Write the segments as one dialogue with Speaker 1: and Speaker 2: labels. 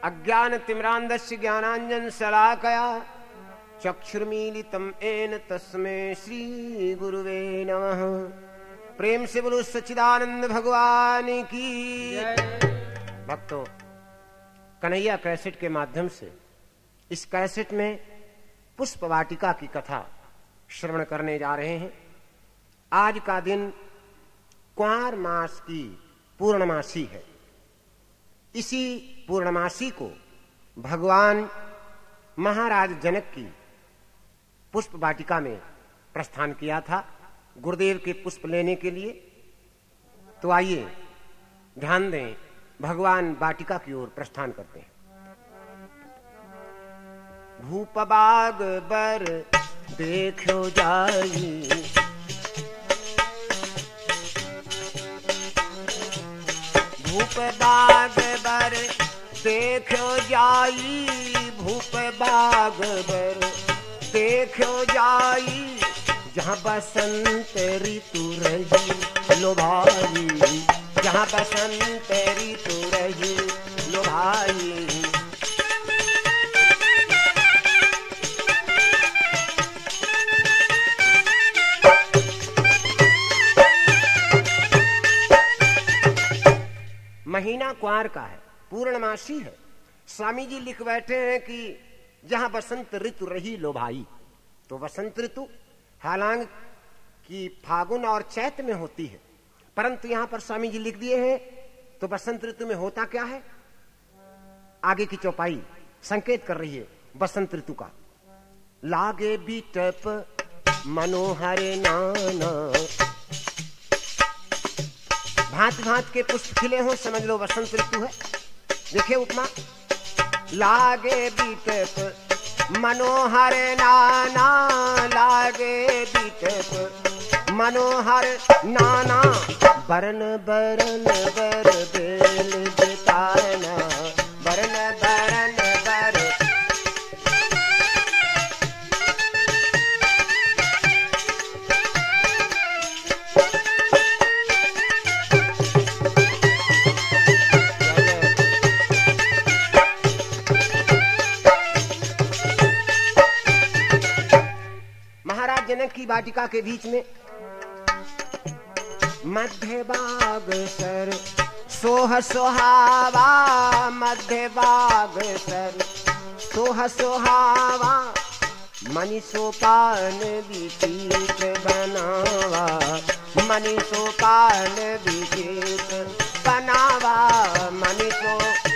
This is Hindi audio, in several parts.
Speaker 1: अज्ञानतिमिरान्धस्य ज्ञानाञ्जनशलाकया चक्षुर्मीलितं येन तस्मै श्रीगुरुवे नमः। प्रेम से बोलो सच्चिदानंद भगवान की। भक्तों, कन्हैया कैसेट के माध्यम से इस कैसेट में पुष्प वाटिका की कथा श्रवण करने जा रहे हैं। आज का दिन कुंवार मास की पूर्णमासी है। इसी पूर्णमासी को भगवान महाराज जनक की पुष्प वाटिका में प्रस्थान किया था गुरुदेव के पुष्प लेने के लिए। तो आइए ध्यान दें, भगवान वाटिका की ओर प्रस्थान करते हैं। भूप बाग बर देखो जाई, भूप बाग बर देखो जाई, भूप बाग बर देखो जाई, जहाँ बसंत ऋतु रही लोभाई, जहाँ बसंत ऋतु रही लोभाई। महीना कुंवार का है, पूर्णमासी है। स्वामी जी लिख बैठे हैं कि जहां बसंत ऋतु रही लो भाई। तो बसंत ऋतु हालांकि फागुन और चैत में होती है, परंतु यहां पर स्वामी जी लिख दिए हैं तो बसंत ऋतु में होता क्या है। आगे की चौपाई संकेत कर रही है बसंत ऋतु का। लागे बीटप मनोहर नाना, भांत भांत के पुष्प खिले हो, समझ लो बसंत ऋतु है। देखिए उपमा, लागे बीटप मनोहर नाना, लागे बीटप मनोहर नाना, बरन बरन बर बेल बिताना, बरन बरन बर। जनक की वाटिका के बीच में मध्य बाग सर सोह सोहावा, मध्य बाग सर सोह सोहावा, मनी सोपान विचित बनावा, मनी सोपान विचित बनावा, मनी सो।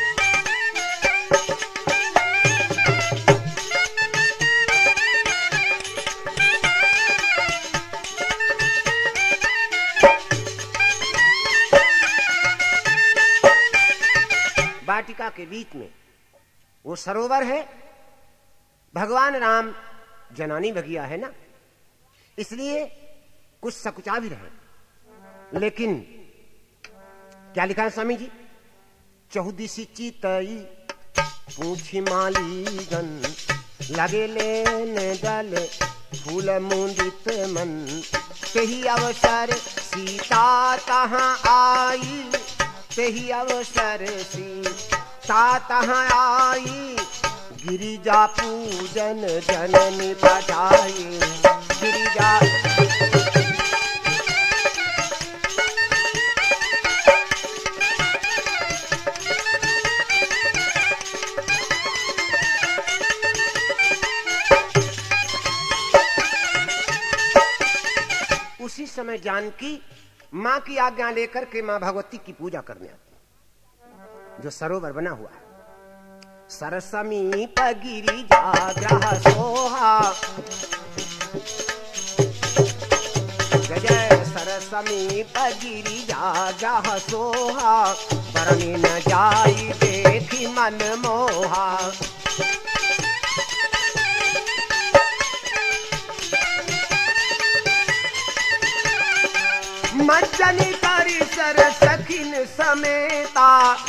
Speaker 1: वाटिका के बीच में वो सरोवर है। भगवान राम जनानी बगिया है ना, इसलिए कुछ सकुचा भी रहे। लेकिन क्या लिखा है स्वामी जी, चौदिसी चितई पूछी मालीगन, लगे लेन दल फूल मुंदित मन, तेही अवसर सीता तहाँ आई, तेही अवसर सीता तहाँ आई, गिरिजा पूजन जननी बजाई, गिरिजा। उसी समय जानकी माँ की आज्ञा लेकर के माँ भगवती की पूजा करने आती। जो सरोवर बना हुआ है, सरसमीप गिरिजा ग्रह सोहा, जय जय सरसमीप गिरिजा ग्रह सोहा, बरनी न जाई देखी मन मोहा। मज्जनी करी सर सखिन समेता,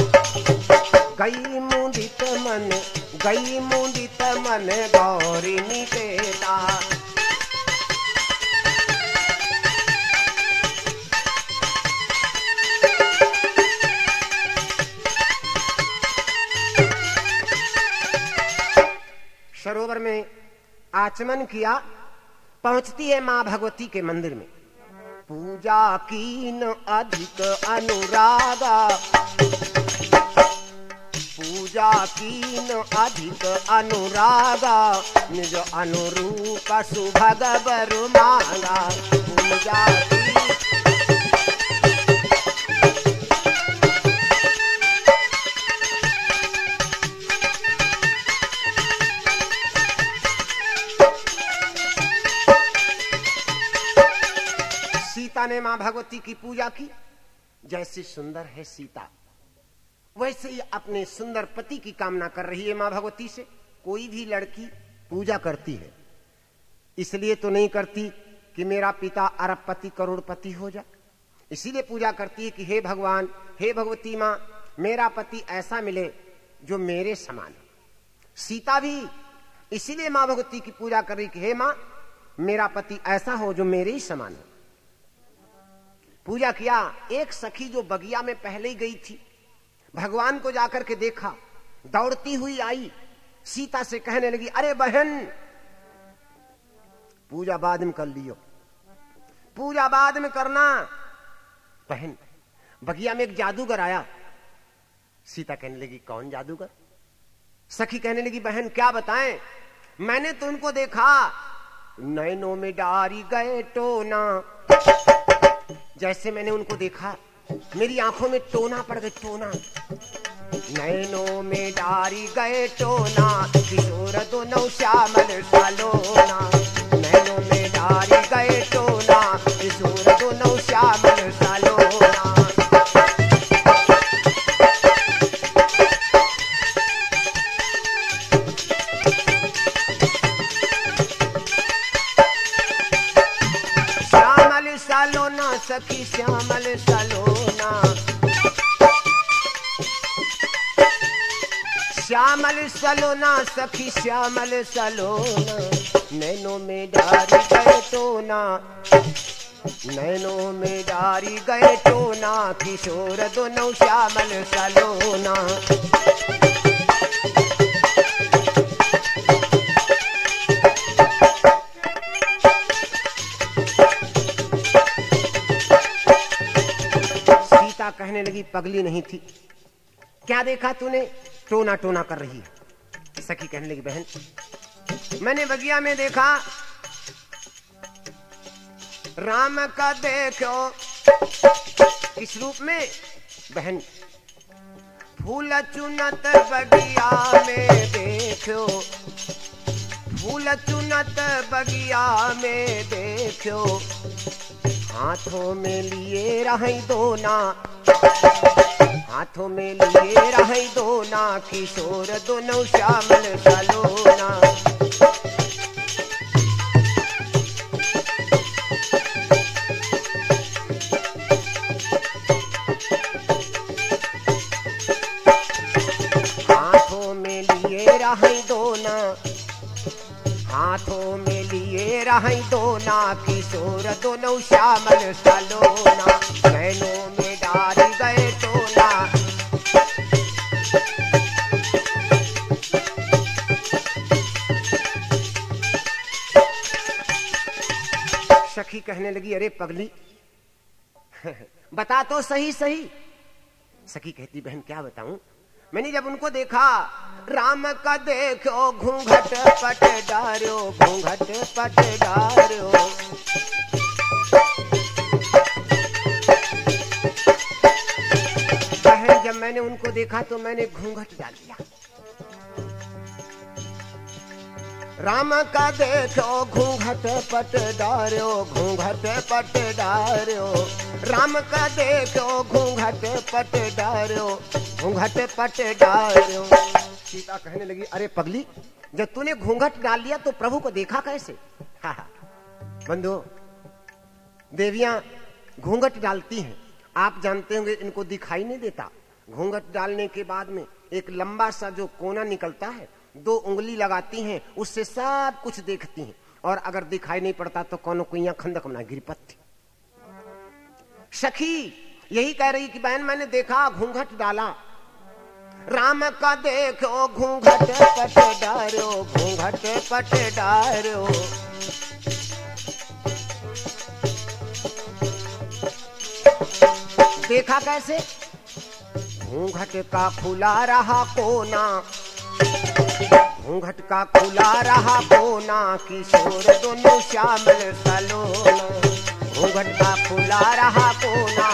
Speaker 1: गई मुंदित मन, गई मुंदित मन गौरी निकेता। सरोवर में आचमन किया, पहुंचती है मां भगवती के मंदिर में। पूजा कीन अधिक अनुरागा, पूजा कीन अधिक अनुरागा, निज अनुरूप सुभग बर मांगा। पूजा सीता ने मां भगवती की पूजा की। जैसी सुंदर है सीता, वैसे ही अपने सुंदर पति की कामना कर रही है मां भगवती से। कोई भी लड़की पूजा करती है, इसलिए तो नहीं करती कि मेरा पिता अरबपति करोड़पति हो जाए, इसीलिए पूजा करती है कि हे भगवान, हे भगवती मां, मेरा पति ऐसा मिले जो मेरे समान है। सीता भी इसीलिए मां भगवती की पूजा कर रही कि हे मां, मेरा पति ऐसा हो जो मेरे ही समान है। पूजा किया। एक सखी जो बगिया में पहले ही गई थी, भगवान को जाकर के देखा, दौड़ती हुई आई, सीता से कहने लगी, अरे बहन, पूजा बाद में कर लियो, पूजा बाद में करना। बहन, बगिया में एक जादूगर आया। सीता कहने लगी, कौन जादूगर? सखी कहने लगी, बहन क्या बताएं, मैंने तो उनको देखा, नैनों में डारी गए टोना। जैसे मैंने उनको देखा, मेरी आंखों में टोना पड़ गए, टोना। नैनों में डारी गए टोना, किशोर दोनों श्यामल सालोना। नैनों में डारी गए टोना, किशोर दोनों श्यामल सालोना। श्यामल सालोना सखी श्यामल सालोना, श्यामल सलोना सखी श्यामल सलोना। नैनों में डारी गए टोना, नैनों में डारी गए टोना, किशोर दोनों श्यामल सलोना। सीता कहने लगी, पगली नहीं थी, क्या देखा तूने? टोना टोना कर रही है। सखी कहने लगी, बहन, मैंने बगिया में देखा, राम का देखो। किस रूप में? बहन, फूल चुनत बगिया में देखो, फूल चुनत बगिया में देखो, हाथों में लिए रही दोना, हाथों में लिए रही दोना, किशोर दोनों श्यामल सलोना। हाथों में लिए रही दोना, हाथों में लिए रही दोना, किशोर दोनों श्यामल सलोना। नैनों में डारी गए टोना, सखी कहने लगी, अरे पगली, बता तो सही सही। सखी कहती, बहन क्या बताऊं, मैंने जब उनको देखा, राम का देखो घूंघट पट डारो, घूंघट पट डारो। बहन, जब मैंने उनको देखा तो मैंने घूंघट डाल दिया। राम का देखो घूंघट पट डारो, घूंघट पट डारो। राम का देखो घूंघट पट डारो, घूंघट पट डारो। सीता कहने लगी, अरे पगली, जब तूने घूंघट डाल लिया तो प्रभु को देखा कैसे? बंधु, देवियां घूंघट डालती हैं, आप जानते होंगे, इनको दिखाई नहीं देता। घूंघट डालने के बाद में एक लंबा सा जो कोना निकलता है, 2 उंगली लगाती हैं, उससे सब कुछ देखती हैं, और अगर दिखाई नहीं पड़ता तो कौनो कुइयां खंदक में गिर पड़ती। सखी यही कह रही कि बहन, मैंने देखा घूंघट डाला, राम का देखो घूंघट पट डारो, घूंघट पट डारो। देखा कैसे? घूंघट का खुला रहा कोना, घूंघट का खुला रहा कोना, किशोर दोनों श्यामल सलोना। घूंघट का खुला रहा कोना,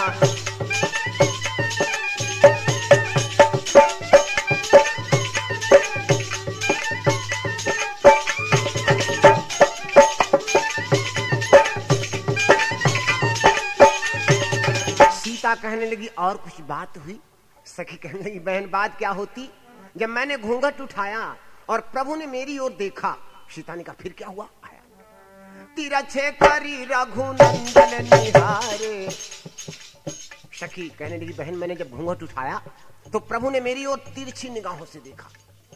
Speaker 1: सीता कहने लगी और कुछ बात हुई? सखी कहने लगी बहन बात क्या होती? जब मैंने घूंघट उठाया और प्रभु ने मेरी ओर देखा। सीता ने कहा फिर क्या हुआ? आया तिरछे करी रघुनंदन निहारे। सखी कहने लगी बहन मैंने जब घूंघट उठाया तो प्रभु ने मेरी ओर तिरछी निगाहों से देखा।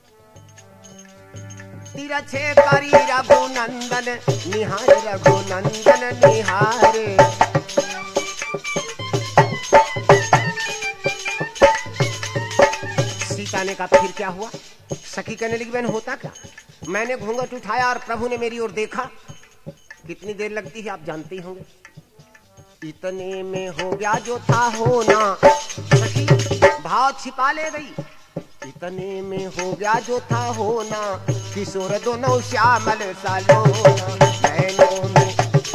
Speaker 1: तिरछे करी रघुनंदन निहारे, रघुनंदन निहारे। सीता ने कहा फिर क्या हुआ? सखी कहने लगी बहन होता क्या? मैंने घूंघट उठाया और प्रभु ने मेरी ओर देखा। कितनी देर लगती है आप जानते ही होंगे। इतने में हो गया जो था होना। सखी भाव छिपा ले गई। इतने में हो गया जो था होना, किशोर दोनों श्यामल सलोना। नैनों में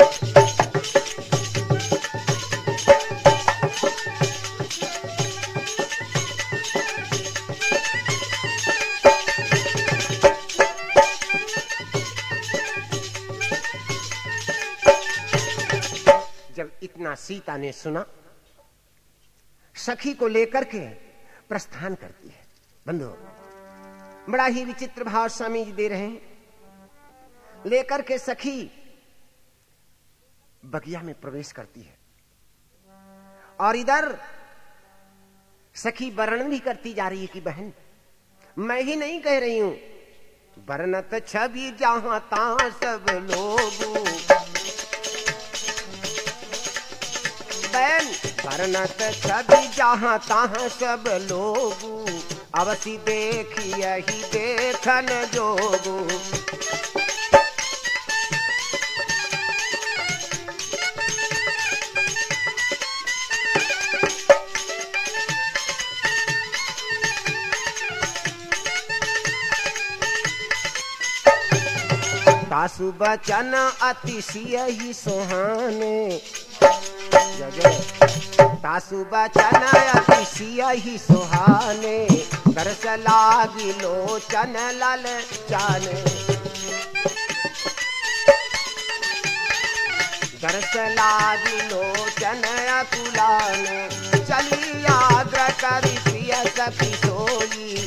Speaker 1: इतना सीता ने सुना, सखी को लेकर के प्रस्थान करती है। बंधु बड़ा ही विचित्र भाव स्वामी जी दे रहे हैं। लेकर के सखी बगिया में प्रवेश करती है और इधर सखी वर्णन भी करती जा रही है कि बहन मैं ही नहीं कह रही हूं, वर्णत छवि जहां तहां सब लोग। वर्णत छवि जहां तहां सब लोग, अवसी देखिए ही देखन जोगू। सासु बचन अतिशय ही सुहाने, सासु बचन अतिशय ही सुहाने, दरस लागी लोचन लल जाने। दरस लागी लोचन अकुलाने, चली आग्रह करी प्रिय सखी सोई।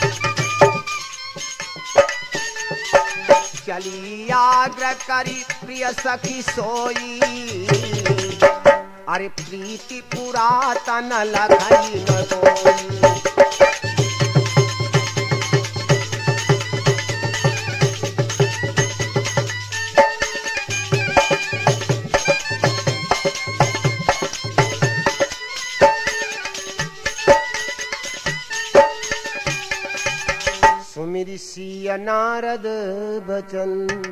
Speaker 1: चली आग्रह करी प्रिय सखी सोई, अरे प्रीति पुरातन लगई न कोई। सुमिरि सिय नारद बचन,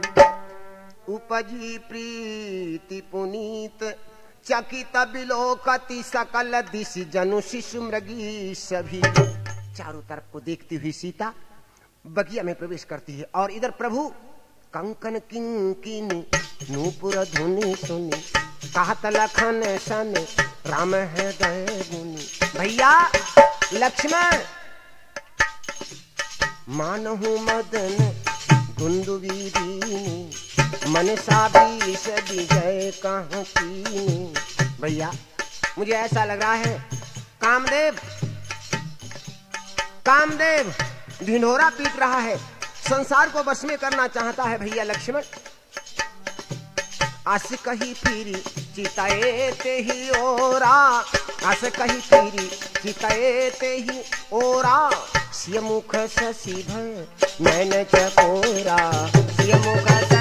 Speaker 1: उपजी प्रीति पुनीत। चकित बिलोकति सकल दिश, जनु शिशु मृगी सभी। चारों तरफ को देखती हुई सीता बगिया में प्रवेश करती है और इधर प्रभु कंकन किंकिनी नूपुर धुनी सुनी, कहत लखन सन राम है दय गुनी। भैया लक्ष्मण मानहु मदन गुंदुवी दीनी, मनसा बीस विजय कहाँ कीनी। भैया मुझे ऐसा लग रहा है कामदेव कामदेव ढिंढोरा पीट रहा है, संसार को बस में करना चाहता है। भैया लक्ष्मण आस कही फिरी चिताए ते ही ओरा, आस कही फिरी चिताए ते ही ओरा। सिय मुख शशि भय नैन चकोरा, सिय मुख